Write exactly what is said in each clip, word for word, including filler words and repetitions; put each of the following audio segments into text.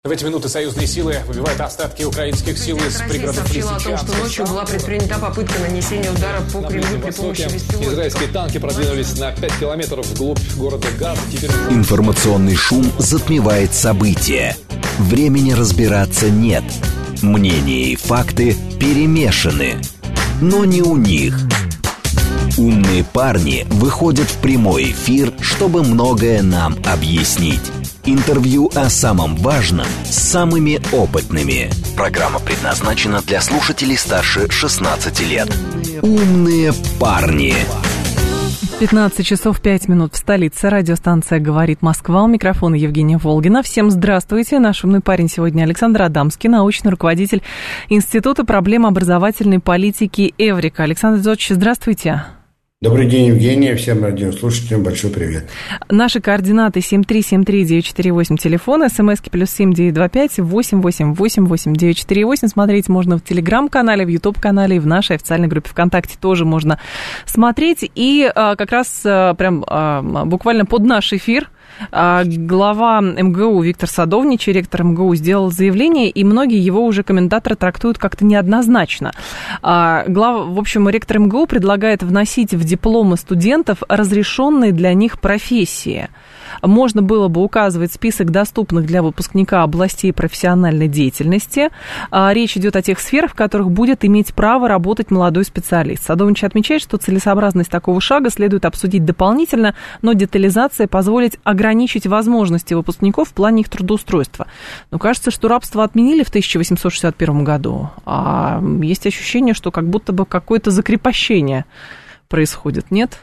В эти минуты союзные силы выбивают остатки украинских сил из пригородов сообщила о том, что ночью была предпринята попытка нанесения удара по Кремлю при помощи беспилотников. Израильские танки продвинулись на пять километров вглубь города Газ. Теперь... Информационный шум затмевает события. Времени разбираться нет. Мнения и факты перемешаны. Но не у них. Умные парни выходят в прямой эфир, чтобы многое нам объяснить. Интервью о самом важном с самыми опытными. Программа предназначена для слушателей старше шестнадцати лет. Умные парни. пятнадцать часов пять минут в столице. Радиостанция «Говорит Москва». У микрофона Евгения Волгина. Всем здравствуйте. Наш умный парень сегодня Александр Адамский, научный руководитель Института проблем образовательной политики «Эврика». Александр Эдуардович, здравствуйте. Добрый день, Евгения. Всем радиослушателям большой привет. Наши координаты семь три семь три девять четыре восемь, телефон, смски плюс семь девять два пять восемь восемь восемь восемь девять четыре восемь. Смотреть можно в Телеграм-канале, в Ютуб-канале и в нашей официальной группе ВКонтакте тоже можно смотреть. И а, как раз а, прям а, буквально под наш эфир а, глава эм гэ у Виктор Садовничий, ректор эм гэ у, сделал заявление, и многие его уже комментаторы трактуют как-то неоднозначно. А, глава, в общем, ректор эм гэ у предлагает вносить в дипломы студентов разрешенные для них профессии. Можно было бы указывать список доступных для выпускника областей профессиональной деятельности. Речь идет о тех сферах, в которых будет иметь право работать молодой специалист. Садовничий отмечает, что целесообразность такого шага следует обсудить дополнительно, но детализация позволит ограничить возможности выпускников в плане их трудоустройства. Но кажется, что рабство отменили в тысяча восемьсот шестьдесят первом году, а есть ощущение, что как будто бы какое-то закрепощение происходит, нет?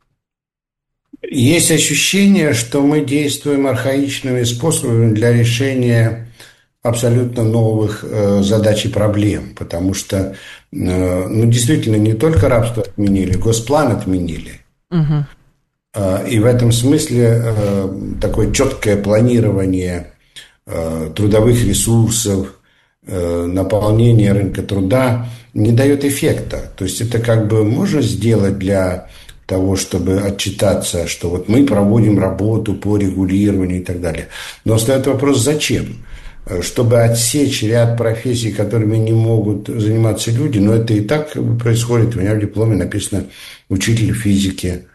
Есть ощущение, что мы действуем архаичными способами для решения абсолютно новых э, задач и проблем, потому что, э, ну, действительно, не только рабство отменили, госплан отменили. Угу. Э, и в этом смысле э, такое четкое планирование э, трудовых ресурсов, э, наполнение рынка труда не дает эффекта. То есть это как бы можно сделать для того, чтобы отчитаться, что вот мы проводим работу по регулированию и так далее. Но остается вопрос, зачем? Чтобы отсечь ряд профессий, которыми не могут заниматься люди, но это и так происходит. У меня в дипломе написано «учитель физики».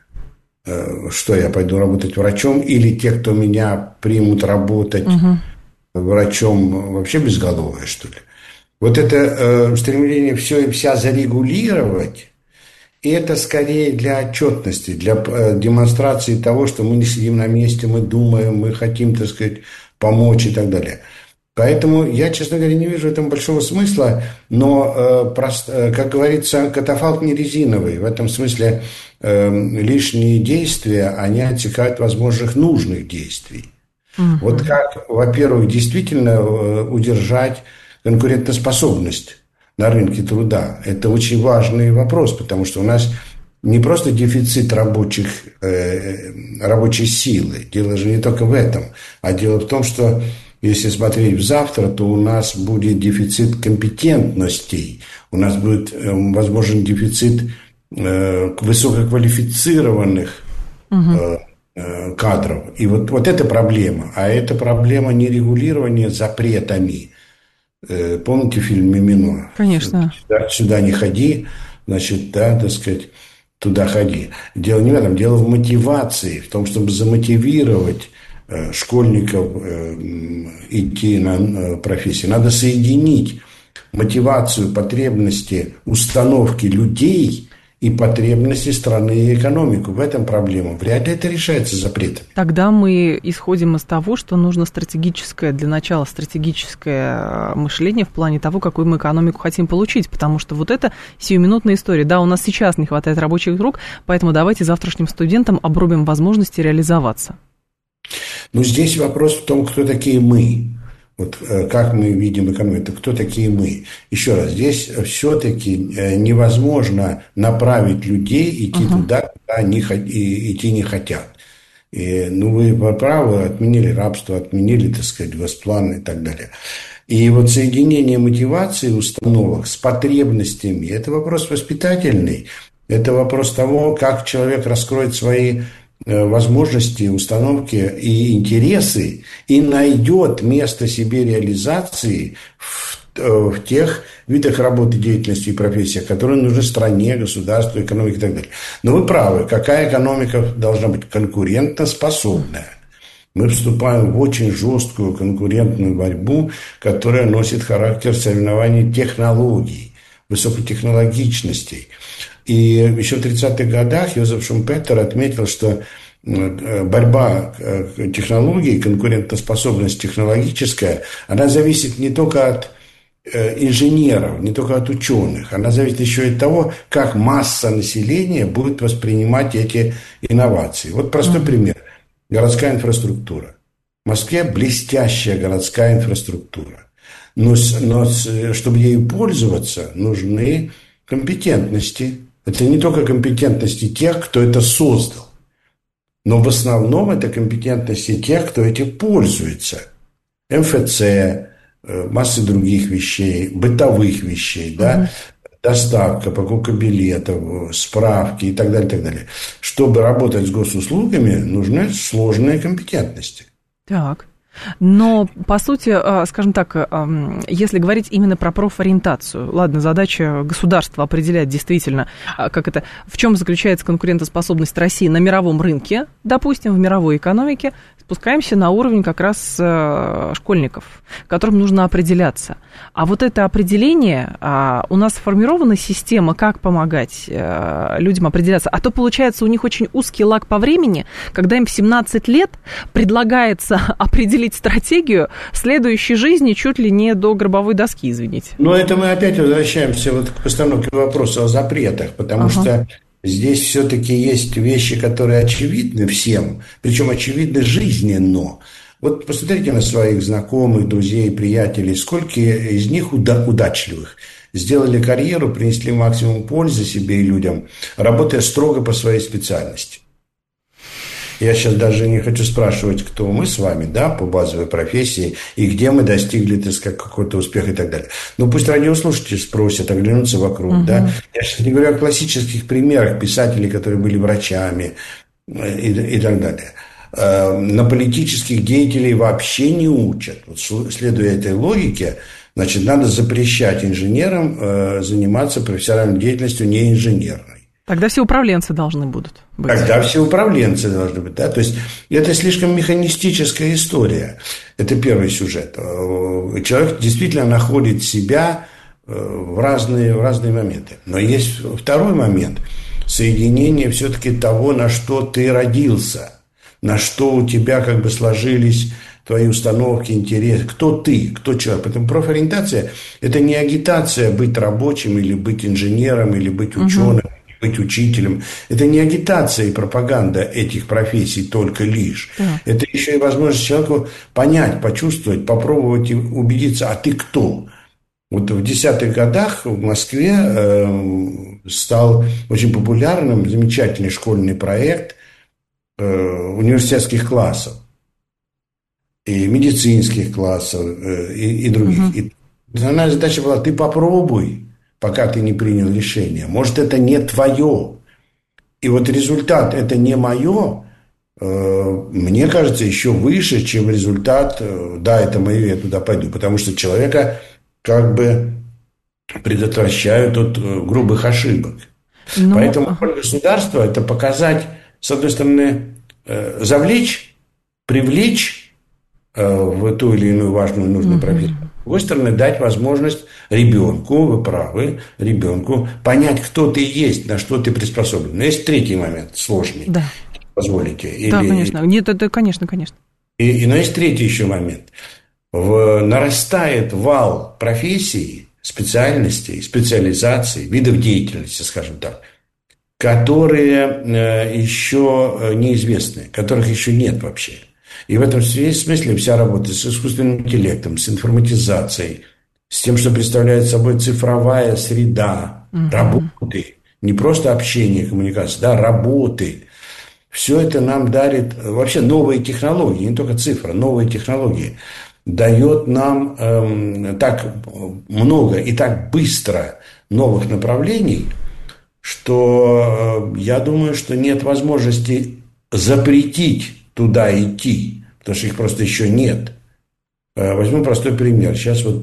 Что, я пойду работать врачом? Или те, кто меня примут работать угу. врачом, вообще безголовые, что ли? Вот это стремление все и вся зарегулировать, и это скорее для отчетности, для демонстрации того, что мы не сидим на месте, мы думаем, мы хотим, так сказать, помочь и так далее. Поэтому я, честно говоря, не вижу в этом большого смысла, но, как говорится, катафалк не резиновый. В этом смысле лишние действия, они отсекают возможных нужных действий. Угу. Вот как, во-первых, действительно удержать конкурентоспособность на рынке труда. Это очень важный вопрос, потому что у нас не просто дефицит рабочих, э, рабочей силы. Дело же не только в этом, а дело в том, что если смотреть в завтра, то у нас будет дефицит компетентностей, у нас будет э, возможен дефицит э, высококвалифицированных э, э, кадров. И вот, вот эта проблема. А это проблема не регулирования запретами. Помните фильм «Мимино»? Конечно. Сюда, сюда не ходи, значит, да, так сказать, туда ходи. Дело не в этом, дело в мотивации, в том, чтобы замотивировать э, школьников э, идти на э, профессию. Надо соединить мотивацию, потребности, установки людей и потребности страны и экономику. В этом проблема. Вряд ли это решается запретом. Тогда мы исходим из того, что нужно стратегическое, для начала стратегическое мышление в плане того, какую мы экономику хотим получить, потому что вот это сиюминутная история. Да, у нас сейчас не хватает рабочих рук, поэтому давайте завтрашним студентам обрубим возможности реализоваться. Ну, здесь вопрос в том, кто такие мы. Вот как мы видим экономику, кто такие мы. Еще раз, здесь все-таки невозможно направить людей идти uh-huh. туда, куда они идти не хотят. И, ну, вы правы, отменили рабство, отменили, так сказать, госплан и так далее. И вот соединение мотивации установок с потребностями – это вопрос воспитательный. Это вопрос того, как человек раскроет свои возможности, установки и интересы и найдет место себе реализации в, в тех видах работы, деятельности и профессиях, которые нужны стране, государству, экономике и так далее. Но вы правы, какая экономика должна быть? Конкурентоспособная. Мы вступаем в очень жесткую конкурентную борьбу, которая носит характер соревнований технологий, высокотехнологичностей. И еще в тридцатых годах Йозеф Шумпетер отметил, что борьба технологий, конкурентоспособность технологическая, она зависит не только от инженеров, не только от ученых, она зависит еще и от того, как масса населения будет воспринимать эти инновации. Вот простой mm-hmm. пример. Городская инфраструктура. В Москве блестящая городская инфраструктура. Но, но чтобы ею пользоваться, нужны компетентности. Это не только компетентности тех, кто это создал, но в основном это компетентности тех, кто этим пользуется. эм эф цэ, массы других вещей, бытовых вещей, да, mm-hmm. доставка, покупка билетов, справки и так далее, и так далее. Чтобы работать с госуслугами, нужны сложные компетентности. Так. Но, по сути, скажем так, если говорить именно про профориентацию, ладно, задача государства определять действительно, как это, в чем заключается конкурентоспособность России на мировом рынке, допустим, в мировой экономике, спускаемся на уровень как раз школьников, которым нужно определяться. А вот это определение, у нас сформирована система, как помогать людям определяться. А то, получается, у них очень узкий лаг по времени, когда им в семнадцать лет предлагается определить стратегию следующей жизни чуть ли не до гробовой доски, извините. Но это мы опять возвращаемся вот к постановке вопроса о запретах, потому ага. что здесь все-таки есть вещи, которые очевидны всем, причем очевидны жизненно. Вот посмотрите на своих знакомых, друзей, приятелей, сколько из них уда- удачливых сделали карьеру, принесли максимум пользы себе и людям, работая строго по своей специальности. Я сейчас даже не хочу спрашивать, кто мы с вами, да, по базовой профессии, и где мы достигли, так сказать, какого-то успеха и так далее. Ну, пусть радиослушатели спросят, оглянутся вокруг, угу. да. Я сейчас не говорю о классических примерах писателей, которые были врачами и, и так далее. На политических деятелей вообще не учат. Вот, следуя этой логике, значит, надо запрещать инженерам заниматься профессиональной деятельностью не инженерной. Тогда все управленцы должны будут быть. Тогда все управленцы должны быть, да. То есть это слишком механистическая история. Это первый сюжет. Человек действительно находит себя в разные, в разные моменты. Но есть второй момент. Соединение все-таки того, на что ты родился, на что у тебя как бы сложились твои установки, интересы. Кто ты, кто человек. Поэтому профориентация – это не агитация быть рабочим или быть инженером, или быть ученым. Угу. Быть учителем. Это не агитация и пропаганда этих профессий только лишь. Да. Это еще и возможность человеку понять, почувствовать, попробовать и убедиться, а ты кто? Вот в десятых годах в Москве э, стал очень популярным замечательный школьный проект э, университетских классов и медицинских классов э, и, и других. Угу. И основная задача была: ты попробуй, пока ты не принял решение. Может, это не твое. И вот результат «это не мое», э, мне кажется, еще выше, чем результат э, «да, это мое, я туда пойду». Потому что человека как бы предотвращают от э, грубых ошибок. Но... Поэтому роль государства – это показать, с одной стороны, э, завлечь, привлечь э, в ту или иную важную нужную угу. профессию. С другой стороны, дать возможность ребенку, вы правы, ребенку понять, кто ты есть, на что ты приспособлен. Но есть третий момент, сложный. Да. Позволите? Или... Да, конечно. Нет, это, конечно, конечно. И, и, но есть третий еще момент. В, нарастает вал профессий, специальностей, специализаций, видов деятельности, скажем так, которые э, еще неизвестны, которых еще нет вообще. И в этом смысле вся работа с искусственным интеллектом, с информатизацией, с тем, что представляет собой цифровая среда угу. работы, не просто общение, коммуникация, да, работы. Все это нам дарит вообще новые технологии, не только цифра, новые технологии. Дает нам эм, так много и так быстро новых направлений, что э, я думаю, что нет возможности запретить туда идти, потому что их просто еще нет. Возьму простой пример. Сейчас вот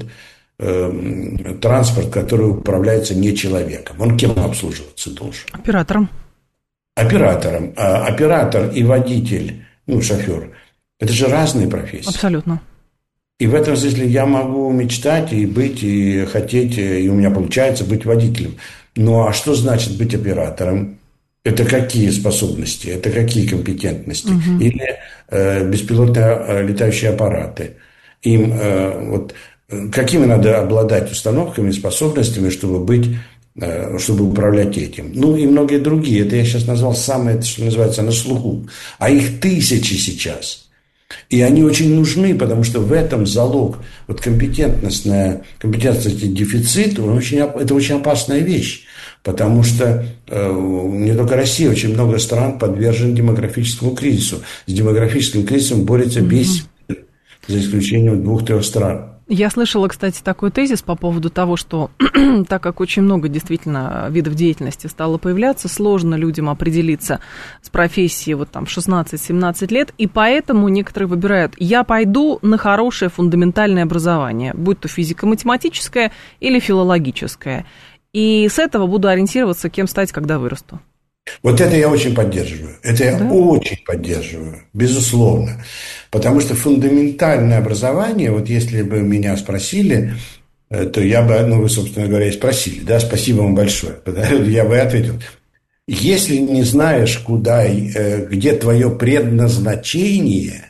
э, транспорт, который управляется не человеком, он кем обслуживаться должен? Оператором. Оператором. А оператор и водитель, ну, шофер, это же разные профессии. Абсолютно. И в этом смысле я могу мечтать и быть, и хотеть, и у меня получается быть водителем. Ну, а что значит быть оператором? Это какие способности, это какие компетентности? Угу. Или э, беспилотные э, летающие аппараты? Им э, вот какими надо обладать установками, способностями, чтобы быть, э, чтобы управлять этим? Ну, и многие другие. Это я сейчас назвал самое, что называется, на слуху. А их тысячи сейчас. И они очень нужны, потому что в этом залог, вот компетентностная, компетентностный дефицит, он очень, это очень опасная вещь, потому что э, не только Россия, очень много стран подвержены демографическому кризису. С демографическим кризисом борется весь мир, за исключением двух-трех стран. Я слышала, кстати, такой тезис по поводу того, что так как очень много действительно видов деятельности стало появляться, сложно людям определиться с профессией вот там шестнадцать-семнадцать лет, и поэтому некоторые выбирают: я пойду на хорошее фундаментальное образование, будь то физико-математическое или филологическое, и с этого буду ориентироваться, кем стать, когда вырасту. Вот это я очень поддерживаю. Это я да? очень поддерживаю, безусловно. Потому что фундаментальное образование, вот если бы меня спросили, то я бы, ну, вы, собственно говоря, и спросили, да, спасибо вам большое. Я бы ответил: если не знаешь, куда, где твое предназначение,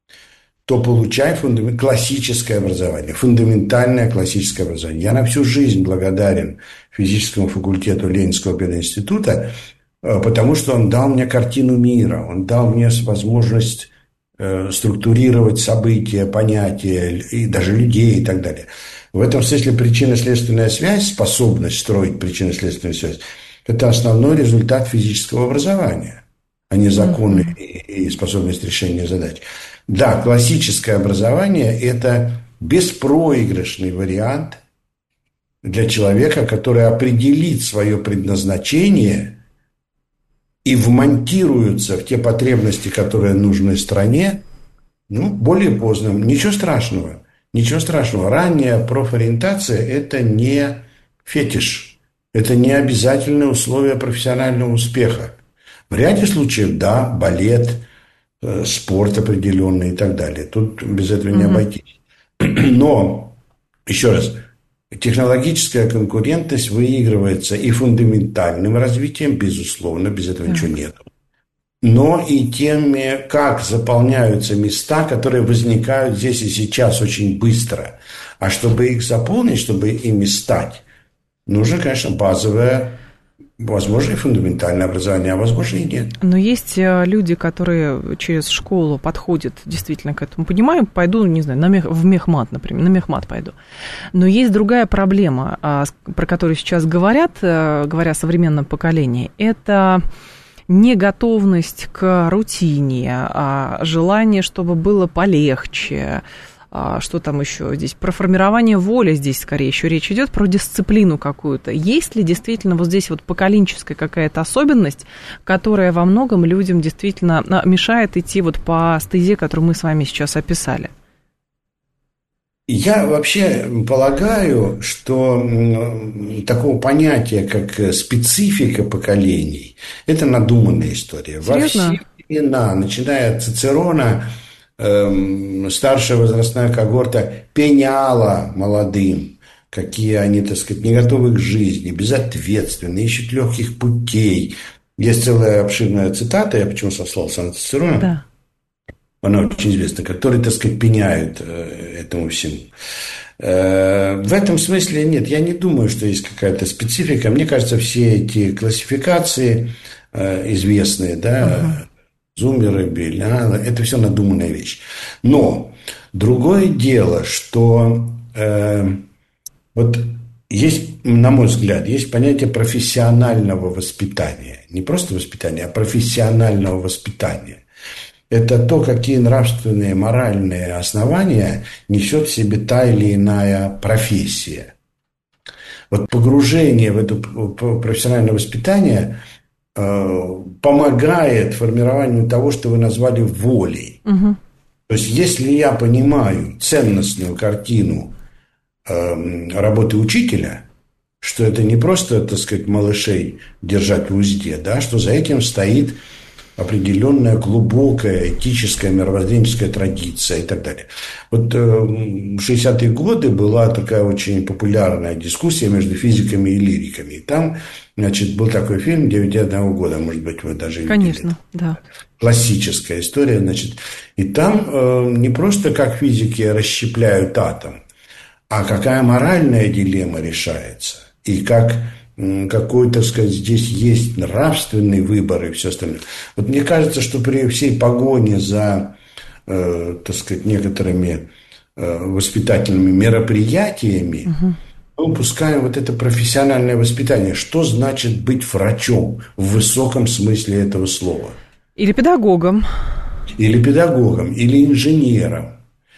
то получай фундамент, классическое образование, фундаментальное классическое образование. Я на всю жизнь благодарен физическому факультету Ленинского пединститута, потому что он дал мне картину мира, он дал мне возможность э, структурировать события, понятия, и даже людей и так далее. В этом смысле причинно-следственная связь, способность строить причинно-следственную связь, это основной результат физического образования, а не законы mm-hmm. и, и способность решения задач. Да, классическое образование – это беспроигрышный вариант для человека, который определит свое предназначение и вмонтируются в те потребности, которые нужны стране, ну, более поздно. Ничего страшного. Ничего страшного. Ранняя профориентация – это не фетиш. Это не обязательное условие профессионального успеха. В ряде случаев, да, балет, спорт определенный и так далее. Тут без этого не обойтись. Но, еще раз, технологическая конкурентность выигрывается и фундаментальным развитием, безусловно, без этого ничего нет. Но и теми, как заполняются места, которые возникают здесь и сейчас очень быстро. А чтобы их заполнить, чтобы ими стать, нужно, конечно, базовое, возможно, и фундаментальное образование, а возможно, и нет. Но есть люди, которые через школу подходят действительно к этому. Понимаю, пойду, не знаю, на мех, в мехмат, например, на мехмат пойду. Но есть другая проблема, про которую сейчас говорят, говоря о современном поколении, это неготовность к рутине, желание, чтобы было полегче. Что там еще здесь? Про формирование воли здесь скорее еще речь идет, про дисциплину какую-то. Есть ли действительно вот здесь вот поколенческая какая-то особенность, которая во многом людям действительно мешает идти вот по стезе, которую мы с вами сейчас описали? Я вообще полагаю, что такого понятия, как специфика поколений, это надуманная история. Серьезно? Во все времена, начиная от Цицерона, старшая возрастная когорта пеняла молодым, какие они, так сказать, не готовы к жизни, безответственны, ищут легких путей. Есть целая обширная цитата, я почему сослался на Цицерона, да. Она очень известна, которые, так сказать, пеняют этому всему. В этом смысле нет, я не думаю, что есть какая-то специфика. Мне кажется, все эти классификации известные, да, uh-huh. Зумеры, Беляна, это все надуманная вещь. Но другое дело, что э, вот есть, на мой взгляд, есть понятие профессионального воспитания. Не просто воспитания, а профессионального воспитания. Это то, какие нравственные, моральные основания несет в себе та или иная профессия. Вот погружение в это профессиональное воспитание помогает формированию того, что вы назвали волей. Угу. То есть, если я понимаю ценностную картину э, работы учителя, что это не просто, так сказать, малышей держать в узде, да, что за этим стоит определенная глубокая этическая, мировоззренческая традиция и так далее. Вот э, в шестидесятые годы была такая очень популярная дискуссия между физиками и лириками. И там, значит, был такой фильм «Девять и одного года», может быть, вы даже видели. Конечно, да. Классическая история, значит. И там э, не просто как физики расщепляют атом, а какая моральная дилемма решается. И как какой, так сказать, здесь есть нравственный выбор и все остальное. Вот мне кажется, что при всей погоне за, э, так сказать, некоторыми э, воспитательными мероприятиями, угу. мы упускаем вот это профессиональное воспитание. Что значит быть врачом в высоком смысле этого слова? Или педагогом. Или педагогом, или инженером.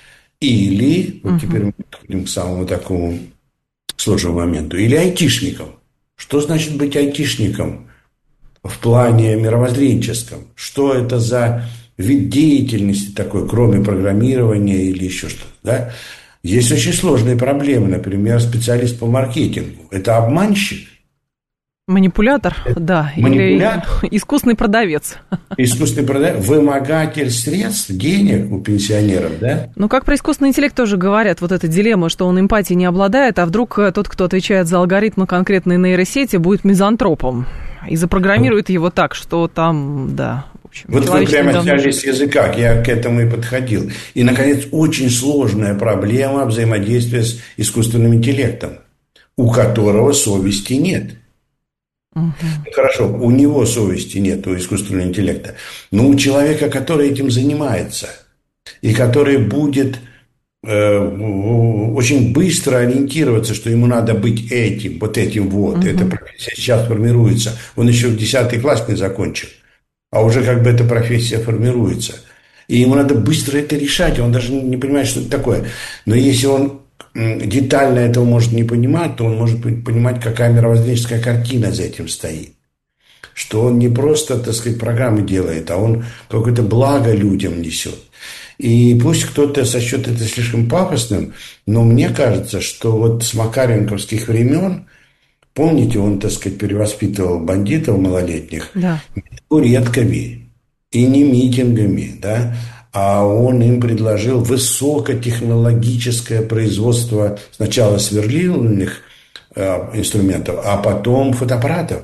Или, вот угу. теперь мы подходим к самому такому сложному моменту, или айтишником. Что значит быть айтишником в плане мировоззренческом? Что это за вид деятельности такой, кроме программирования или еще что-то? Да? Есть очень сложные проблемы. Например, специалист по маркетингу. Это обманщик? Манипулятор, это да. Манипулятор? Или искусный продавец. Искусственный продавец. Вымогатель средств, денег у пенсионеров, да? Ну, как про искусственный интеллект тоже говорят, вот эта дилемма, что он эмпатией не обладает, а вдруг тот, кто отвечает за алгоритмы конкретной нейросети, будет мизантропом и запрограммирует его так, что там, да... В общем, вот вы прямо сняли с языка, я к этому и подходил. И, наконец, очень сложная проблема взаимодействия с искусственным интеллектом, у которого совести нет. Угу. Хорошо, у него совести нет, у искусственного интеллекта, но у человека, который этим занимается и который будет э, очень быстро ориентироваться, что ему надо быть этим, вот этим вот, угу. эта профессия сейчас формируется, он еще в десятый класс не закончил, а уже как бы эта профессия формируется, и ему надо быстро это решать, он даже не понимает, что это такое, но если он детально этого может не понимать, то он может понимать, какая мировоззренческая картина за этим стоит. Что он не просто, так сказать, программы делает, а он какое-то благо людям несет. И пусть кто-то сочтет это слишком пафосным, но мне кажется, что вот с макаренковских времен, помните, он, так сказать, перевоспитывал бандитов малолетних, да. не табуретками и не митингами, да, а он им предложил высокотехнологическое производство сначала сверлильных э, инструментов, а потом фотоаппаратов.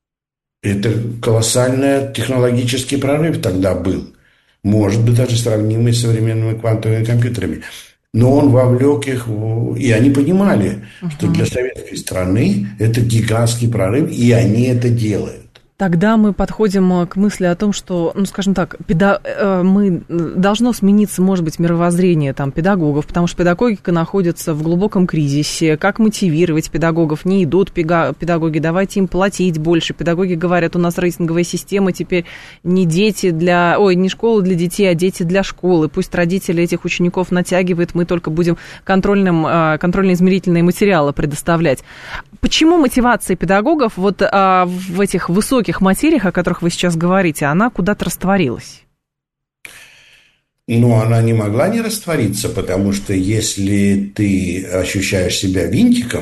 Это колоссальный технологический прорыв тогда был. Может быть, даже сравнимый с современными квантовыми компьютерами. Но он вовлек их, в... и они понимали, uh-huh. что для советской страны это гигантский прорыв, и они это делают. Тогда мы подходим к мысли о том, что, ну, скажем так, педа... мы... должно смениться, может быть, мировоззрение там, педагогов, потому что педагогика находится в глубоком кризисе. Как мотивировать педагогов? Не идут педагоги, давайте им платить больше. Педагоги говорят, у нас рейтинговая система теперь не дети для... Ой, не школа для детей, а дети для школы. Пусть родители этих учеников натягивают, мы только будем контрольным, контрольно-измерительные материалы предоставлять. Почему мотивация педагогов вот в этих высоких материях, о которых вы сейчас говорите, она куда-то растворилась? Ну, она не могла не раствориться, потому что если ты ощущаешь себя винтиком,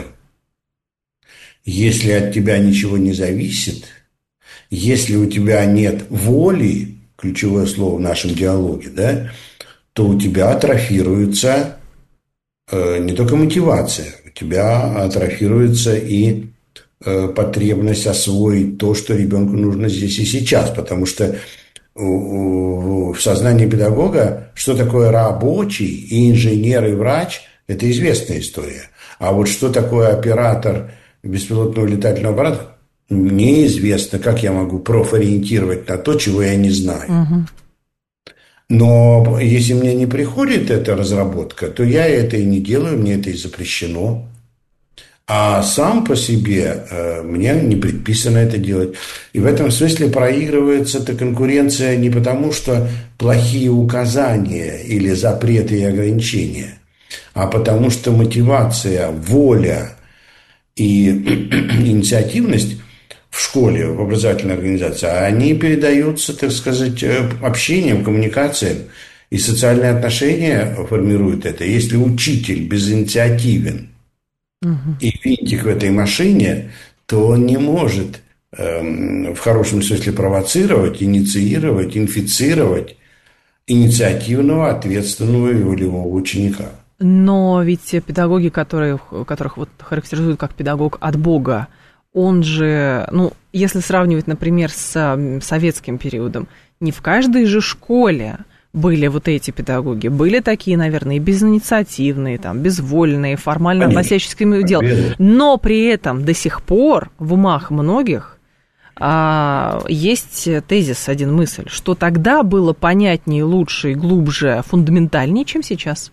если от тебя ничего не зависит, если у тебя нет воли, ключевое слово в нашем диалоге, да, то у тебя атрофируется э, не только мотивация, у тебя атрофируется и потребность освоить то, что ребенку нужно здесь и сейчас, потому что в сознании педагога, что такое рабочий, и инженер, и врач, это известная история. А вот что такое оператор беспилотного летательного аппарата, неизвестно, как я могу профориентировать на то, чего я не знаю. Угу. Но если мне не приходит эта разработка, то я это и не делаю, мне это и запрещено. А сам по себе э, мне не предписано это делать. И в этом смысле проигрывается эта конкуренция не потому, что плохие указания или запреты и ограничения, а потому что мотивация, воля и инициативность в школе, в образовательной организации, а они передаются, так сказать, общением, коммуникацией. И социальные отношения формируют это. Если учитель безинициативен угу. и винтик в этой машине, то он не может э, в хорошем смысле провоцировать, инициировать, инфицировать инициативного, ответственного и волевого ученика. Но ведь педагоги, которые, которых вот характеризуют как педагог от Бога, он же, ну, если сравнивать, например, с советским периодом, не в каждой же школе были вот эти педагоги. Были такие, наверное, и безинициативные, там, безвольные, формально относящиеся к своему делу. Но при этом до сих пор в умах многих а, есть тезис, один мысль, что тогда было понятнее, лучше, глубже, фундаментальнее, чем сейчас.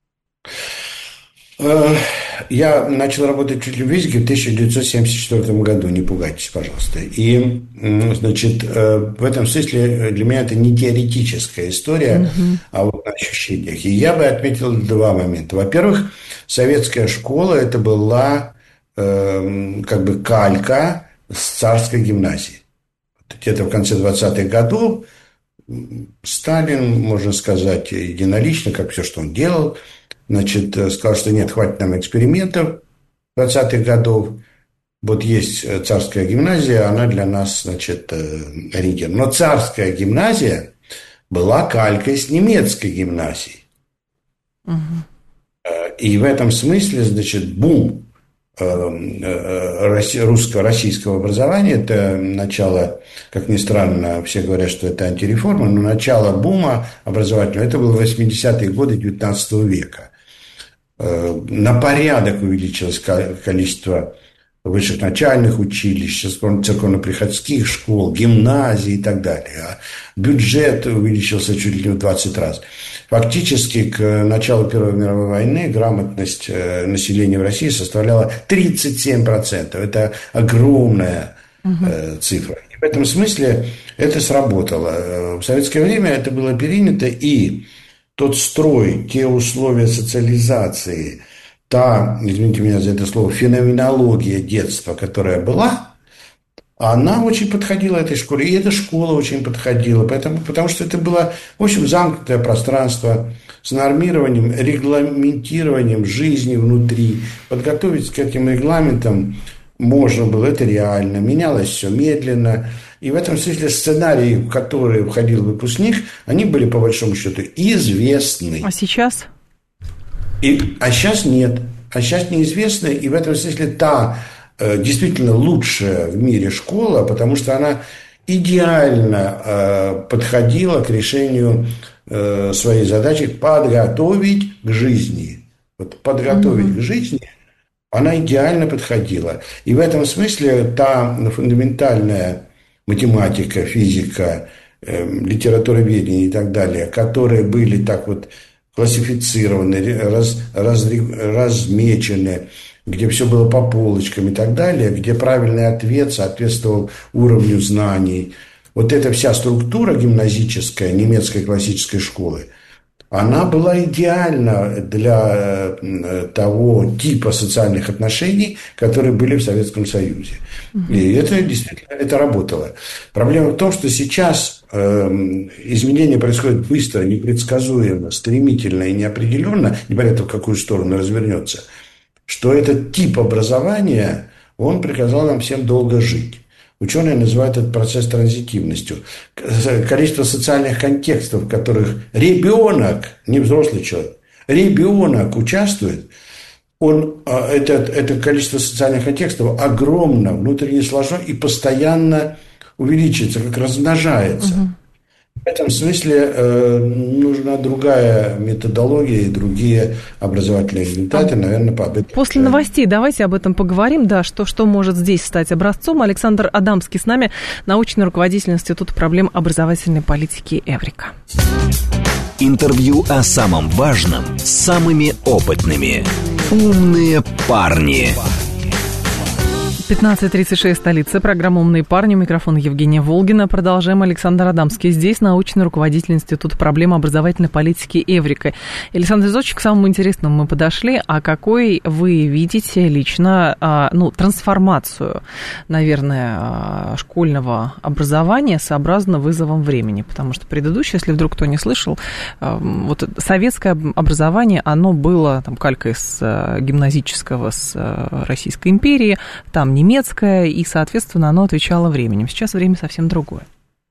Я начал работать в физике в тысяча девятьсот семьдесят четвёртом году, не пугайтесь, пожалуйста. И, значит, в этом смысле для меня это не теоретическая история, угу. а вот на ощущениях. И я бы отметил два момента. Во-первых, советская школа – это была э, как бы калька с царской гимназии. Где-то в конце двадцатых годов Сталин, можно сказать, единолично, как все, что он делал, значит, сказал, что нет, хватит нам экспериментов двадцатых годов. Вот есть царская гимназия, она для нас, значит, ориентир. Но царская гимназия была калькой с немецкой гимназией. Угу. И в этом смысле, значит, бум русско-российского образования, это начало, как ни странно, все говорят, что это антиреформа, но начало бума образовательного, это было восьмидесятые годы девятнадцатого века. На порядок увеличилось количество высших начальных училищ, церковно-приходских школ, гимназий и так далее. А бюджет увеличился чуть ли не в двадцать раз. Фактически к началу Первой мировой войны грамотность населения в России составляла тридцать семь процентов. Это огромная угу. цифра. И в этом смысле это сработало. В советское время это было перенято, и тот строй, те условия социализации, та, извините меня за это слово, феноменология детства, которая была, она очень подходила этой школе, и эта школа очень подходила, поэтому, потому что это было, в общем, замкнутое пространство с нормированием, регламентированием жизни внутри. Подготовить к этим регламентам можно было, это реально, менялось все медленно. И в этом смысле сценарии, в которые входил выпускник, они были, по большому счету, известны. А сейчас? И, а сейчас нет. А сейчас неизвестны. И в этом смысле та э, действительно лучшая в мире школа, потому что она идеально э, подходила к решению э, своей задачи подготовить к жизни. Вот подготовить mm-hmm. к жизни она идеально подходила. И в этом смысле та фундаментальная математика, физика, э, литературоведение и так далее, которые были так вот классифицированы, раз, раз, размечены, где все было по полочкам и так далее, где правильный ответ соответствовал уровню знаний. Вот эта вся структура гимназическая немецкой классической школы, она была идеальна для того типа социальных отношений, которые были в Советском Союзе. Угу. И это действительно это работало. Проблема в том, что сейчас э, изменения происходят быстро, непредсказуемо, стремительно и неопределенно, непонятно в какую сторону развернется, что этот тип образования, он приказал нам всем долго жить. Ученые называют этот процесс транзитивностью. Количество социальных контекстов, в которых ребенок, не взрослый человек, ребенок участвует, он, это, это количество социальных контекстов огромно, внутренне сложно и постоянно увеличивается, как размножается. Угу. В этом смысле э, нужна другая методология и другие образовательные результаты, а наверное, по об этом. После новостей давайте об этом поговорим, да, что, что может здесь стать образцом. Александр Адамский с нами, научный руководитель Института проблем образовательной политики «Эврика». Интервью о самом важном с самыми опытными. «Умные парни». пятнадцать тридцать шесть, столица. Программа «Умные парни». У микрофона Евгения Волгина. Продолжаем. Александр Адамский здесь, научный руководитель Института проблем образовательной политики «Эврика». Александр Зодчик, к самому интересному мы подошли. А какой вы видите лично, ну, трансформацию, наверное, школьного образования сообразно вызовам времени? Потому что предыдущее, если вдруг кто не слышал, вот советское образование, оно было там калькой с гимназического, с Российской империи, там немецкое, и, соответственно, оно отвечало временем. Сейчас время совсем другое.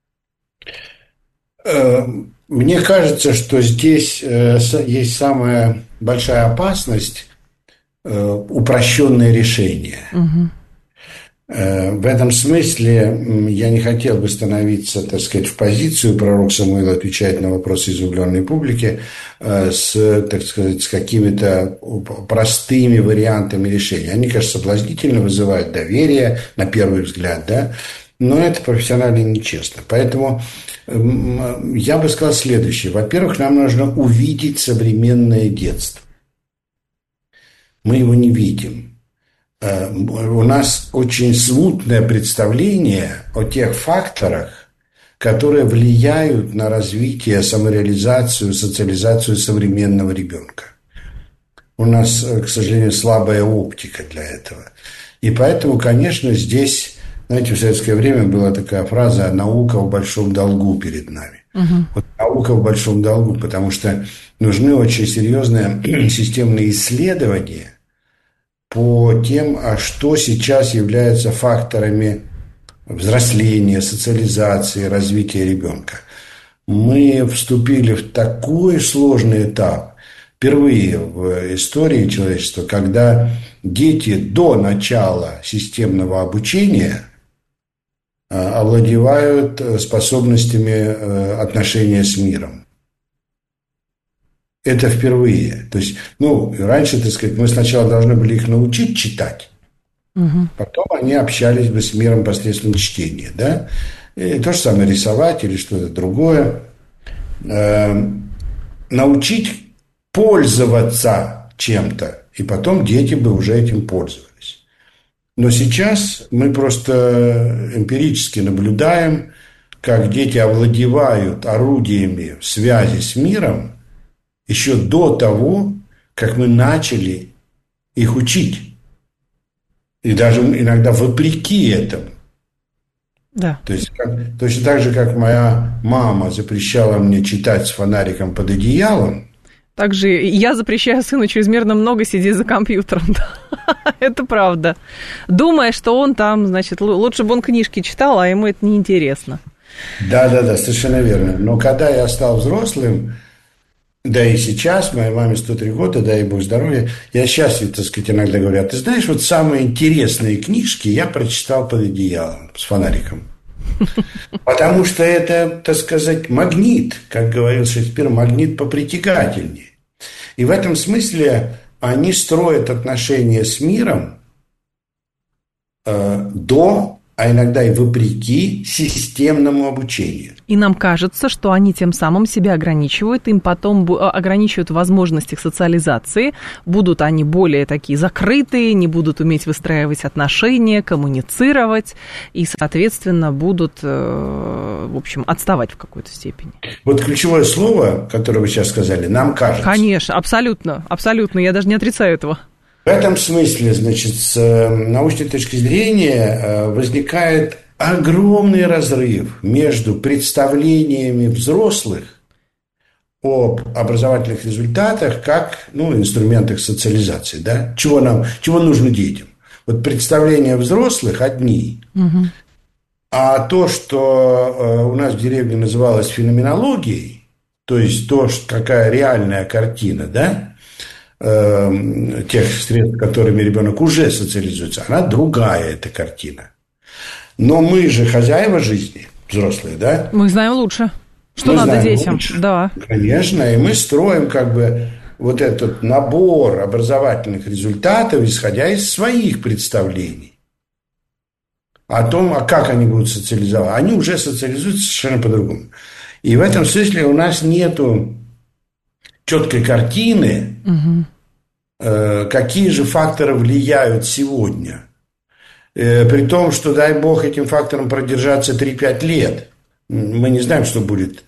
Мне кажется, что здесь есть самая большая опасность – упрощенное решение. Угу. В этом смысле я не хотел бы становиться, так сказать, в позицию, пророк Самуил отвечает на вопросы изумленной публики, с, так сказать, с какими-то простыми вариантами решения. Они, конечно, соблазнительно вызывают доверие, на первый взгляд, да, но это профессионально нечестно. Поэтому я бы сказал следующее. Во-первых, нам нужно увидеть современное детство. Мы его не видим. У нас очень смутное представление о тех факторах, которые влияют на развитие, самореализацию, социализацию современного ребенка. У нас, к сожалению, слабая оптика для этого. И поэтому, конечно, здесь, знаете, в советское время была такая фраза «наука в большом долгу перед нами». Угу. Вот наука в большом долгу, потому что нужны очень серьезные системные исследования по тем, а что сейчас является факторами взросления, социализации, развития ребенка. Мы вступили в такой сложный этап, впервые в истории человечества, когда дети до начала системного обучения овладевают способностями отношения с миром. Это впервые. То есть, ну, раньше, так сказать, мы сначала должны были их научить читать, угу. Потом они общались бы с миром посредством чтения, да? И то же самое рисовать или что-то другое. Э, научить пользоваться чем-то, и потом дети бы уже этим пользовались. Но сейчас мы просто эмпирически наблюдаем, как дети овладевают орудиями связи с миром еще до того, как мы начали их учить. И даже иногда вопреки этому. Да. То есть, как, точно так же, как моя мама запрещала мне читать с фонариком под одеялом. Также я запрещаю сыну чрезмерно много сидеть за компьютером. Это правда. Думая, что он там, значит, лучше бы он книжки читал, а ему это неинтересно. Да-да-да, совершенно верно. Но когда я стал взрослым, да и сейчас, моей маме сто три года, дай бог здоровья, я сейчас, так сказать, иногда говорю, ты знаешь, вот самые интересные книжки я прочитал под одеялом с фонариком. Потому что это, так сказать, магнит, как говорил Шекспир, магнит попритягательнее. И в этом смысле они строят отношения с миром э, до, а иногда и вопреки системному обучению. И нам кажется, что они тем самым себя ограничивают, им потом ограничивают возможности их социализации, будут они более такие закрытые, не будут уметь выстраивать отношения, коммуницировать, и, соответственно, будут, в общем, отставать в какой-то степени. Вот ключевое слово, которое вы сейчас сказали, нам кажется. Конечно, абсолютно, абсолютно, я даже не отрицаю этого. В этом смысле, значит, с научной точки зрения возникает огромный разрыв между представлениями взрослых об образовательных результатах как, ну, инструментах социализации, да? Чего нам, чего нужно детям? Вот представления взрослых одни, угу. А то, что у нас в деревне называлось феноменологией, то есть то, какая реальная картина, да? Тех средств, которыми ребенок уже социализуется, она другая, эта картина. Но мы же хозяева жизни, взрослые, да? Мы знаем лучше, что мы надо детям. Лучше. Да. Конечно, и мы строим как бы вот этот набор образовательных результатов, исходя из своих представлений о том, а как они будут социализоваться. Они уже социализуются совершенно по-другому. И в этом смысле у нас нету четкой картины, угу. э, какие же факторы влияют сегодня. При том, что, дай бог, этим фактором продержаться три-пять лет. Мы не знаем, что будет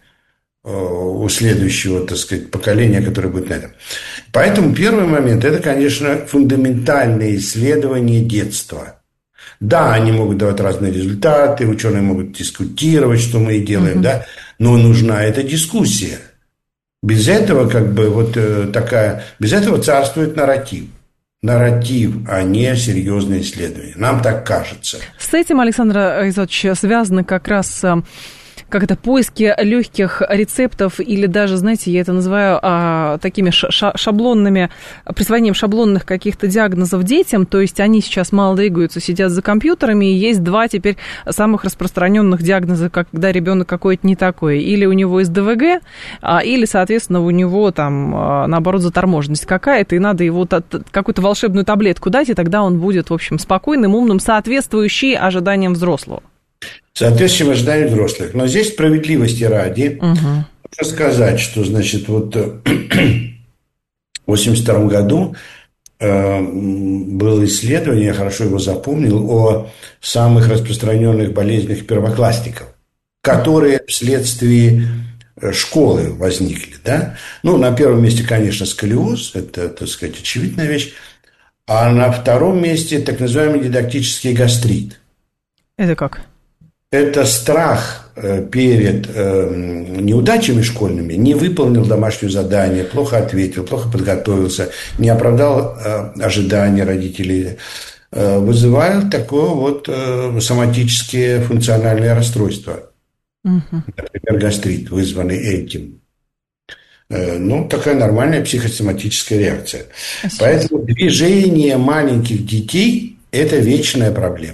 у следующего, так сказать, поколения, которое будет на этом. Поэтому первый момент – это, конечно, фундаментальные исследования детства. Да, они могут давать разные результаты, ученые могут дискутировать, что мы и делаем, mm-hmm. да, но нужна эта дискуссия. Без этого, как бы, вот такая, без этого царствует нарратив. Нарратив, а не серьезные исследования. Нам так кажется. С этим, Александр Изотович, связаны как раз... как это, поиски легких рецептов или даже, знаете, я это называю а, такими ша- шаблонными, присвоением шаблонных каких-то диагнозов детям, то есть они сейчас мало двигаются, сидят за компьютерами, и есть два теперь самых распространенных диагноза, когда ребенок какой-то не такой, или у него эс дэ вэ гэ, а, или, соответственно, у него там, а, наоборот, заторможенность какая-то, и надо его та- какую-то волшебную таблетку дать, и тогда он будет, в общем, спокойным, умным, соответствующий ожиданиям взрослого. Соответствующим ожиданиям взрослых. Но здесь справедливости ради угу. нужно сказать, что, значит, вот в восемьдесят втором году э, было исследование, я хорошо его запомнил, о самых распространенных болезнях первоклассников, которые вследствие школы возникли. Да? Ну, на первом месте, конечно, сколиоз, это, так сказать, очевидная вещь, а на втором месте так называемый дидактический гастрит. Это как? Это страх перед э, неудачами школьными, не выполнил домашнее задание, плохо ответил, плохо подготовился, не оправдал э, ожидания родителей, э, вызывает такое вот э, соматические функциональные расстройства. Угу. Например, гастрит, вызванный этим. Э, ну, такая нормальная психосоматическая реакция. Спасибо. Поэтому движение маленьких детей – это вечная проблема.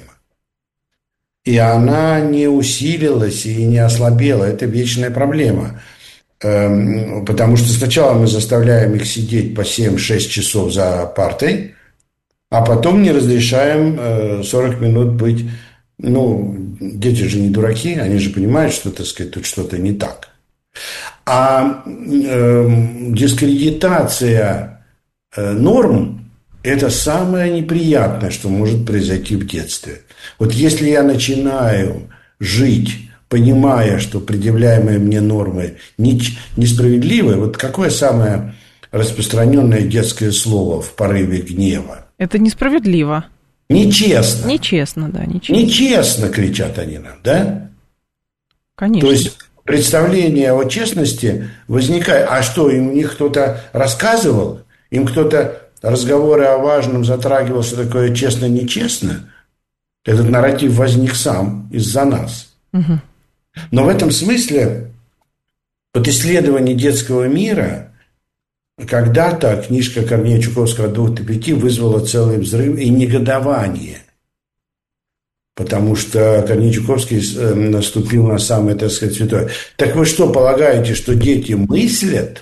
И она не усилилась и не ослабела. Это вечная проблема. Потому что сначала мы заставляем их сидеть по семь-шесть часов за партой, а потом не разрешаем сорок минут быть... Ну, дети же не дураки, они же понимают, что, так сказать, тут что-то не так. А э, дискредитация э, норм – это самое неприятное, что может произойти в детстве. Вот если я начинаю жить, понимая, что предъявляемые мне нормы несправедливы, вот какое самое распространенное детское слово в порыве гнева? Это несправедливо. Нечестно. Нечестно, да, нечестно. Нечестно, кричат они нам, да? Конечно. То есть представление о честности возникает. А что, им у них кто-то рассказывал? Им кто-то разговоры о важном затрагивал, что такое честно-нечестно? Этот нарратив возник сам из-за нас. Угу. Но в этом смысле вот исследование детского мира когда-то книжка Корнея Чуковского «От двух до пяти» вызвала целый взрыв и негодование. Потому что Корней Чуковский наступил на самое, так сказать, святое. Так вы что, полагаете, что дети мыслят?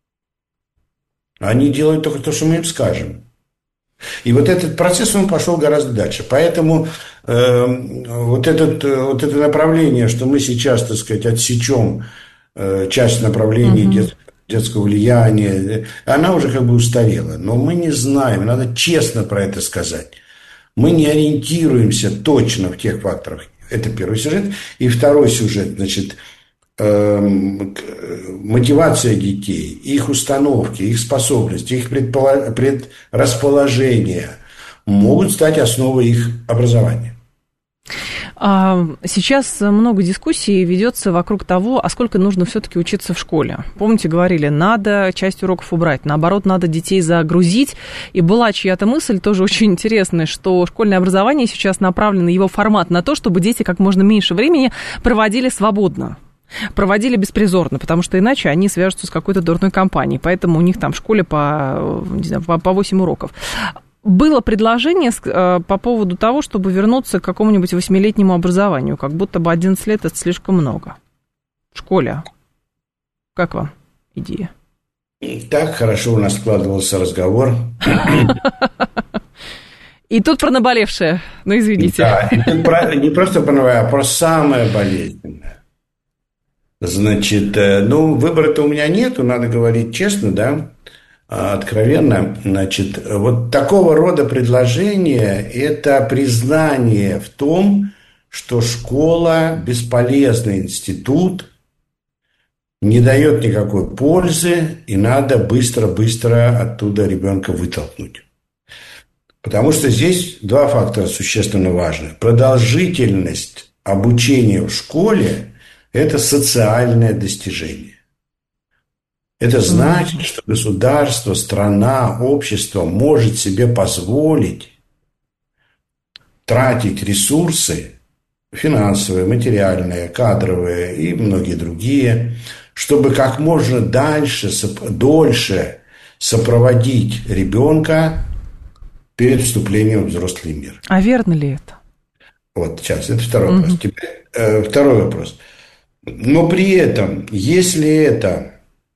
Они делают только то, что мы им скажем. И вот этот процесс, он пошел гораздо дальше. Поэтому э, вот, этот, вот это направление, что мы сейчас, так сказать, отсечем э, часть направлений uh-huh. дет, детского влияния, она уже как бы устарела. Но мы не знаем, надо честно про это сказать. Мы не ориентируемся точно в тех факторах. Это первый сюжет. И второй сюжет, значит, э, мотивация детей, их установки, их способности, их предполож... предрасположения могут стать основой их образования. Сейчас много дискуссий ведется вокруг того, а сколько нужно все-таки учиться в школе. Помните, говорили, надо часть уроков убрать, наоборот, надо детей загрузить. И была чья-то мысль, тоже очень интересная, что школьное образование сейчас направлено, его формат на то, чтобы дети как можно меньше времени проводили свободно. Проводили беспризорно, потому что иначе они свяжутся с какой-то дурной компанией. Поэтому у них там в школе по, не знаю, по восемь уроков. Было предложение по поводу того, чтобы вернуться к какому-нибудь восьмилетнему образованию, как будто бы одиннадцать лет – это слишком много. В школе. Как вам идея? Так хорошо у нас складывался разговор. И тут про наболевшее. Ну, извините. Да, не просто про наболевшее, а про самое болезненное. Значит, ну, выбора-то у меня нету, надо говорить честно, да. откровенно, значит, вот такого рода предложение – это признание в том, что школа – бесполезный институт, не дает никакой пользы, и надо быстро-быстро оттуда ребенка вытолкнуть. Потому что здесь два фактора существенно важны. Продолжительность обучения в школе – это социальное достижение. Это значит, что государство, страна, общество может себе позволить тратить ресурсы финансовые, материальные, кадровые и многие другие, чтобы как можно дальше, дольше сопроводить ребенка перед вступлением в взрослый мир. А верно ли это? Вот, сейчас, это второй вопрос. Теперь, э, второй вопрос. Но при этом, если это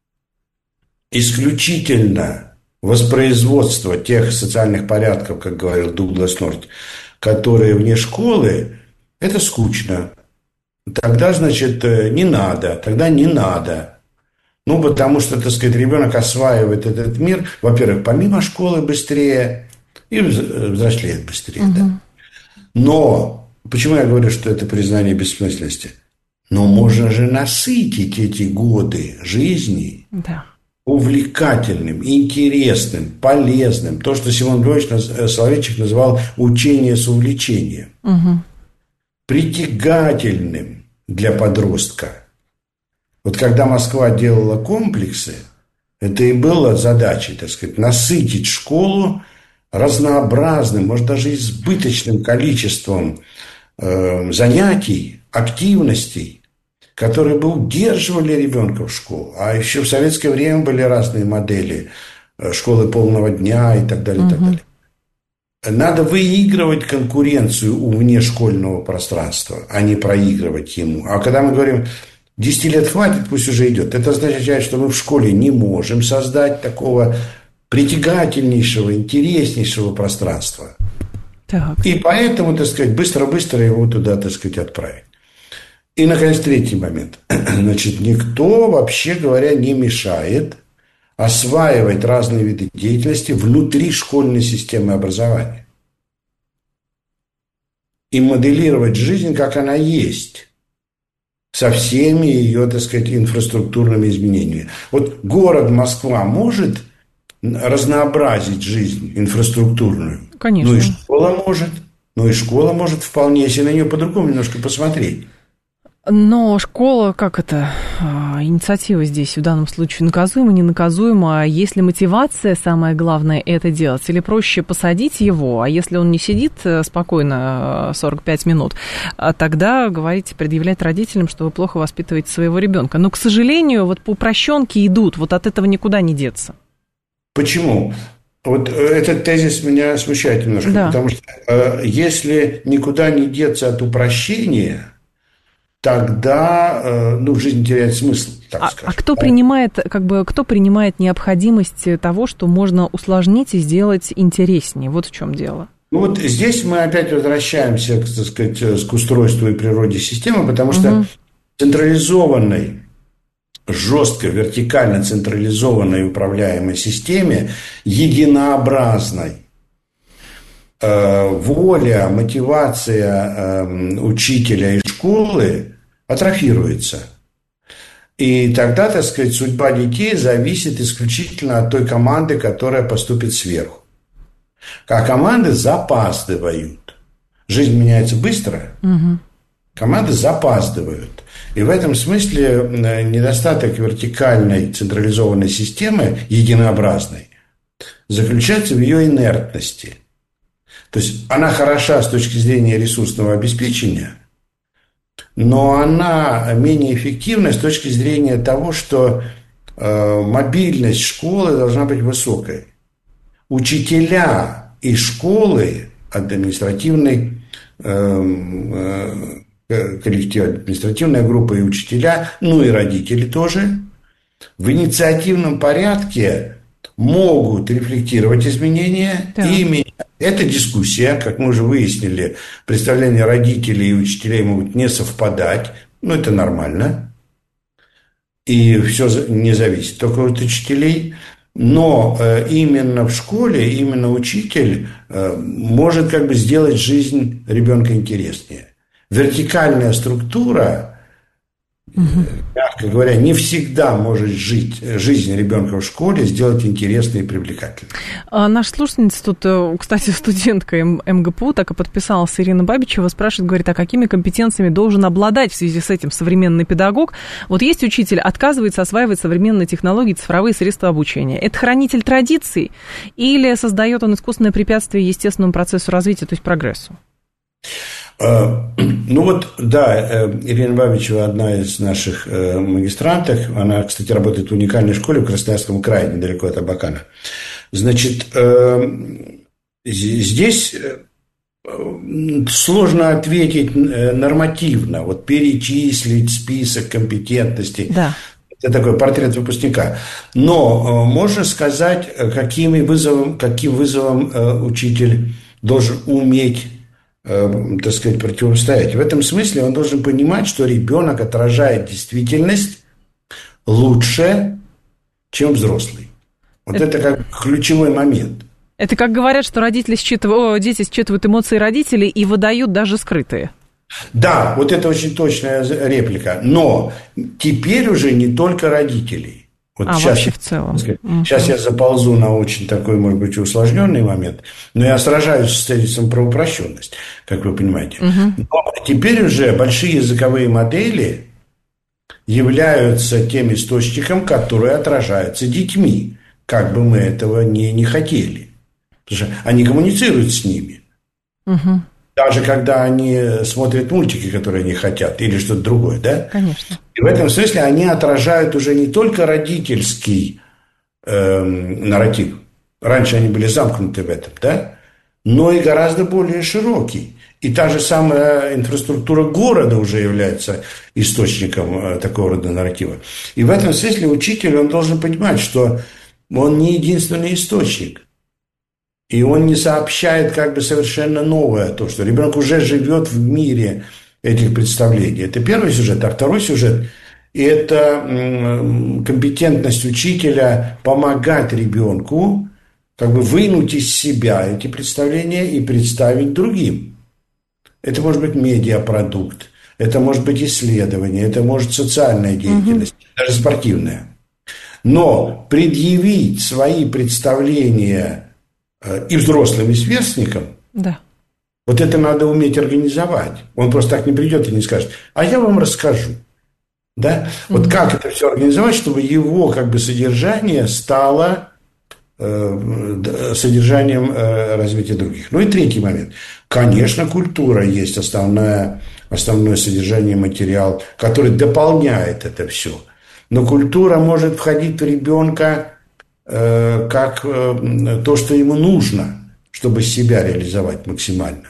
исключительно воспроизводство тех социальных порядков, как говорил Дуглас Норт, которые вне школы, это скучно. Тогда, значит, не надо, тогда не надо. Ну, потому что, так сказать, ребенок осваивает этот мир, во-первых, помимо школы быстрее и взрослеет быстрее. Угу. Да. Но, почему я говорю, что это признание бессмысленности? Но можно же насытить эти годы жизни да. увлекательным, интересным, полезным. То, что Симон Львович Соловейчик называл учение с увлечением. Угу. Притягательным для подростка. Вот когда Москва делала комплексы, это и было задачей, так сказать, насытить школу разнообразным, может, даже избыточным количеством э, занятий, активностей, которые бы удерживали ребенка в школу. А еще в советское время были разные модели школы полного дня и так далее, и так далее. Надо выигрывать конкуренцию у внешкольного пространства, а не проигрывать ему. А когда мы говорим, десять лет хватит, пусть уже идет, это означает, что мы в школе не можем создать такого притягательнейшего, интереснейшего пространства. Так. И поэтому, так сказать, быстро-быстро его туда, так сказать, отправить. И, наконец, третий момент. Значит, никто, вообще говоря, не мешает осваивать разные виды деятельности внутри школьной системы образования. И моделировать жизнь, как она есть, со всеми ее, так сказать, инфраструктурными изменениями. Вот город Москва может разнообразить жизнь инфраструктурную? Конечно. Ну и школа может. Ну и школа может вполне, если на нее по-другому немножко посмотреть. Но школа, как это, инициатива здесь в данном случае наказуема, не наказуема. Если мотивация, самое главное, это делать, или проще посадить его, а если он не сидит спокойно сорок пять минут, тогда говорить, предъявлять родителям, что вы плохо воспитываете своего ребенка. Но, к сожалению, вот по упрощенке идут, вот от этого никуда не деться. Почему? Вот этот тезис меня смущает немножко, да. Потому что э, если никуда не деться от упрощения, тогда э, ну, жизнь теряет смысл, так а, скажем. А кто принимает, как бы, кто принимает необходимость того, что можно усложнить и сделать интереснее? Вот в чем дело. Ну вот здесь мы опять возвращаемся, так сказать, к устройству и природе системы, потому что угу. централизованной, жестко, вертикально централизованной управляемой системе, единообразной, э, воля, мотивация э, учителя и школы атрофируется. И тогда, так сказать, судьба детей зависит исключительно от той команды, которая поступит сверху. А команды запаздывают. Жизнь меняется быстро, угу. команды запаздывают. И в этом смысле недостаток вертикальной централизованной системы, единообразной, заключается в ее инертности. То есть она хороша с точки зрения ресурсного обеспечения, но она менее эффективна с точки зрения того, что э, мобильность школы должна быть высокой. Учителя и школы, административный э, э, коллектив, административная группа и учителя, ну и родители тоже, в инициативном порядке могут рефлектировать изменения да. и менять. Это дискуссия, как мы уже выяснили, представления родителей и учителей могут не совпадать, но это нормально, и все не зависит только от учителей. Но именно в школе, именно учитель может как бы сделать жизнь ребенка интереснее. Вертикальная структура, угу. мягко говоря, не всегда может жить, жизнь ребенка в школе сделать интересной и привлекательной. А наша слушательница тут, кстати, студентка МГПУ, так и подписалась, Ирина Бабичева, спрашивает, говорит, а какими компетенциями должен обладать в связи с этим современный педагог? Вот есть учитель, отказывается осваивать современные технологии, цифровые средства обучения. Это хранитель традиций или создает он искусственное препятствие естественному процессу развития, то есть прогрессу? Ну вот, да, Ирина Бабичева одна из наших магистранток, она, кстати, работает в уникальной школе в Красноярском крае, недалеко от Абакана. Значит, здесь сложно ответить нормативно, вот перечислить список компетентностей. Да. Это такой портрет выпускника. Но можно сказать, какими вызовом, каким вызовом учитель должен уметь, так сказать, противостоять. В этом смысле он должен понимать, что ребенок отражает действительность лучше, чем взрослый. Вот это, это как ключевой момент. Это как говорят, что родители считывают, дети считывают эмоции родителей и выдают даже скрытые. Да, вот это очень точная реплика. Но теперь уже не только родителей. Вот а, сейчас, вообще в целом. Сейчас uh-huh. я заползу на очень такой, может быть, усложненный момент, но я сражаюсь с тезисом про упрощенность, как вы понимаете. Uh-huh. Но теперь уже большие языковые модели являются тем источником, который отражается детьми, как бы мы этого не, не хотели. Потому что они коммуницируют с ними. Uh-huh. Даже когда они смотрят мультики, которые они хотят, или что-то другое, да? Конечно. И в этом смысле они отражают уже не только родительский э, нарратив. Раньше они были замкнуты в этом, да? Но и гораздо более широкий. И та же самая инфраструктура города уже является источником э, такого рода нарратива. И в этом смысле учитель, он должен понимать, что он не единственный источник. И он не сообщает как бы совершенно новое, то, что ребенок уже живет в мире этих представлений. Это первый сюжет. А второй сюжет – это компетентность учителя помогать ребенку как бы вынуть из себя эти представления и представить другим. Это может быть медиапродукт, это может быть исследование, это может социальная деятельность, угу. даже спортивная. Но предъявить свои представления и взрослым, и сверстникам, да. вот это надо уметь организовать. Он просто так не придет и не скажет, а я вам расскажу. Да? Mm-hmm. Вот как это все организовать, чтобы его как бы содержание стало э, содержанием э, развития других. Ну и третий момент. Конечно, культура есть основное, основное содержание, материал, который дополняет это все. Но культура может входить в ребенка как то, что ему нужно, чтобы себя реализовать максимально.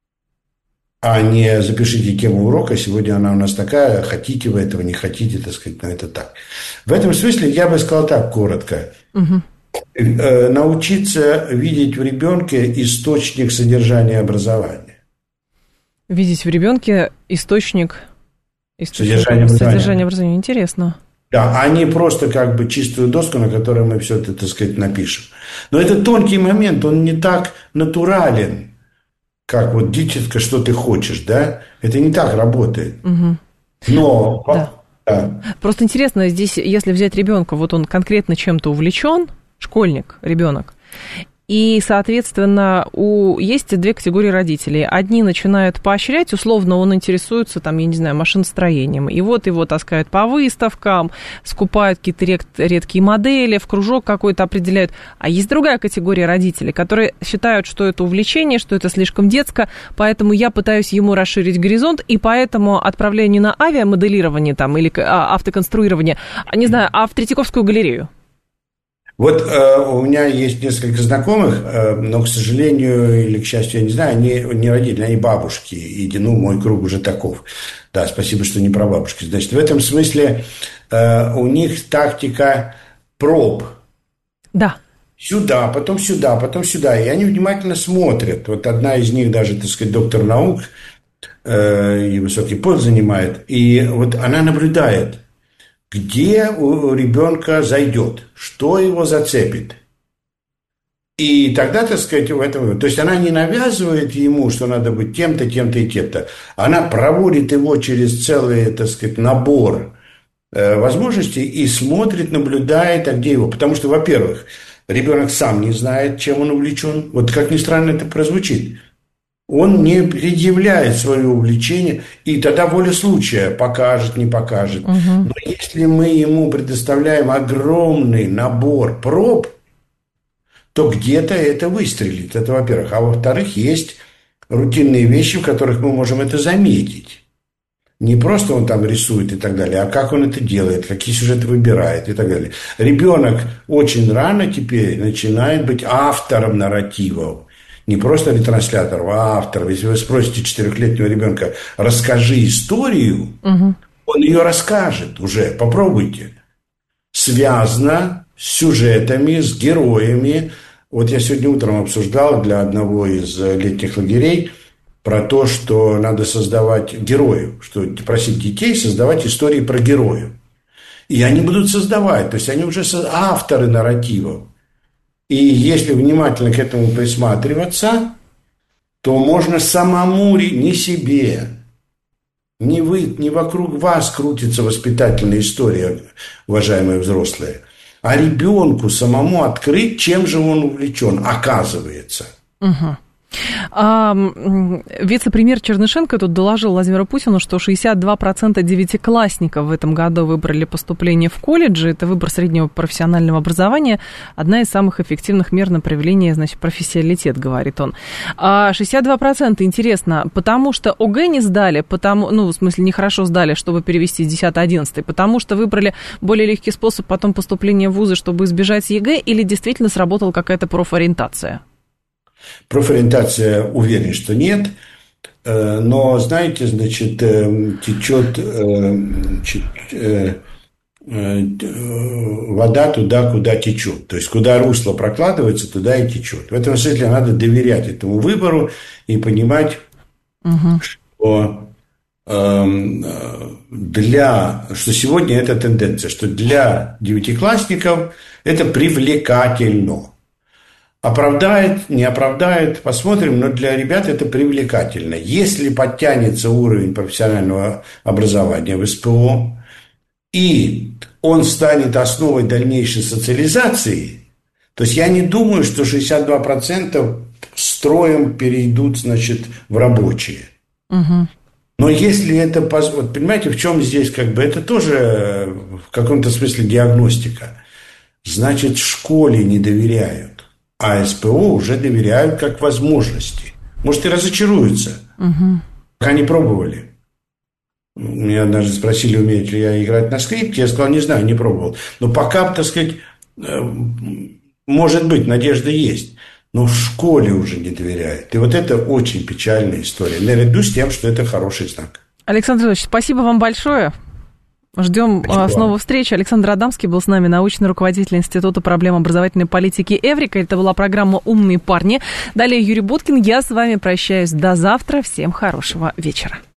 А не запишите тему урока, сегодня она у нас такая, хотите вы этого, не хотите, так сказать, но это так. В этом смысле я бы сказал так, коротко. Угу. Научиться видеть в ребенке источник содержания образования. Видеть в ребенке источник, источник содержания образования. Содержания образования. Интересно. Да, а не просто как бы чистую доску, на которой мы все это, так сказать, напишем. Но это тонкий момент, он не так натурален, как вот дитятка, что ты хочешь, да? Это не так работает. Угу. Но... Да. Да. Просто интересно, здесь, если взять ребенка, вот он конкретно чем-то увлечен, школьник, ребенок, и, соответственно, у... есть две категории родителей. Одни начинают поощрять, условно, он интересуется, там, я не знаю, машиностроением. И вот его таскают по выставкам, скупают какие-то ред... редкие модели, в кружок какой-то определяют. А есть другая категория родителей, которые считают, что это увлечение, что это слишком детско, поэтому я пытаюсь ему расширить горизонт, и поэтому отправляю не на авиамоделирование там, или автоконструирование, не знаю, а в Третьяковскую галерею. Вот э, у меня есть несколько знакомых, э, но, к сожалению, или к счастью, я не знаю, они не родители, они бабушки. И, ну, мой круг уже таков. Да, спасибо, что не про бабушки. Значит, в этом смысле э, у них тактика проб. Да. Сюда, потом сюда, потом сюда. И они внимательно смотрят. Вот одна из них даже, так сказать, доктор наук э, и высокий пост занимает. И вот она наблюдает. где у ребенка зайдет, что его зацепит. И тогда, так сказать, в этом... То есть она не навязывает ему, что надо быть тем-то, тем-то и тем-то. Она проводит его через целый, так сказать, набор э, возможностей и смотрит, наблюдает, а где его. Потому что, во-первых, ребенок сам не знает, чем он увлечен. Вот как ни странно это прозвучит. Он не предъявляет свое увлечение, и тогда воля случая покажет, не покажет. Угу. Но если мы ему предоставляем огромный набор проб, то где-то это выстрелит. Это, во-первых. А во-вторых, есть рутинные вещи, в которых мы можем это заметить. Не просто он там рисует и так далее, а как он это делает, какие сюжеты выбирает и так далее. Ребенок очень рано теперь начинает быть автором нарративов. Не просто ретранслятором, а автором. Если вы спросите четырехлетнего ребенка, расскажи историю, угу. он ее расскажет уже. Попробуйте. Связано с сюжетами, с героями. Вот я сегодня утром обсуждал для одного из летних лагерей про то, что надо создавать героев, что просить детей создавать истории про героев. И они будут создавать, то есть они уже авторы нарративов. И если внимательно к этому присматриваться, то можно самому, не себе, не вы, не вокруг вас крутится воспитательная история, уважаемые взрослые, а ребенку самому открыть, чем же он увлечен, оказывается. Угу. А, вице-премьер Чернышенко тут доложил Владимиру Путину, что шестьдесят два процента девятиклассников в этом году выбрали поступление в колледжи. Это выбор среднего профессионального образования. Одна из самых эффективных мер на проявление, значит, профессионалитет, говорит он. А шестьдесят два процента, интересно, потому что ОГЭ не сдали, потому, ну, в смысле, нехорошо сдали, чтобы перевести с десятый-одиннадцатый, потому что выбрали более легкий способ потом поступления в вузы, чтобы избежать ЕГЭ, или действительно сработала какая-то профориентация? Профориентация, уверен, что нет, но, знаете, значит, течет вода туда, куда течет. То есть, куда русло прокладывается, туда и течет. В этом смысле надо доверять этому выбору и понимать, угу. что, для, что сегодня это тенденция, что для девятиклассников это привлекательно. Оправдает, не оправдает, посмотрим, но для ребят это привлекательно. Если подтянется уровень профессионального образования в СПО, и он станет основой дальнейшей социализации, то есть я не думаю, что шестьдесят два процента строем перейдут, значит, в рабочие. Угу. Но если это позволит, понимаете, в чем здесь как бы, это тоже в каком-то смысле диагностика. Значит, школе не доверяют. А СПО уже доверяют как возможности. Может, и разочаруются. Угу. Пока не пробовали. Меня однажды спросили, умею ли я играть на скрипке. Я сказал, не знаю, не пробовал. Но пока, так сказать, может быть, надежда есть. Но в школе уже не доверяют. И вот это очень печальная история. Наряду с тем, что это хороший знак. Александр Ильич, спасибо вам большое. Ждем Спасибо. снова встречи. Александр Адамский был с нами, научный руководитель Института проблем образовательной политики «Эврика». Это была программа «Умные парни». Далее Юрий Буткин. Я с вами прощаюсь до завтра. Всем хорошего вечера.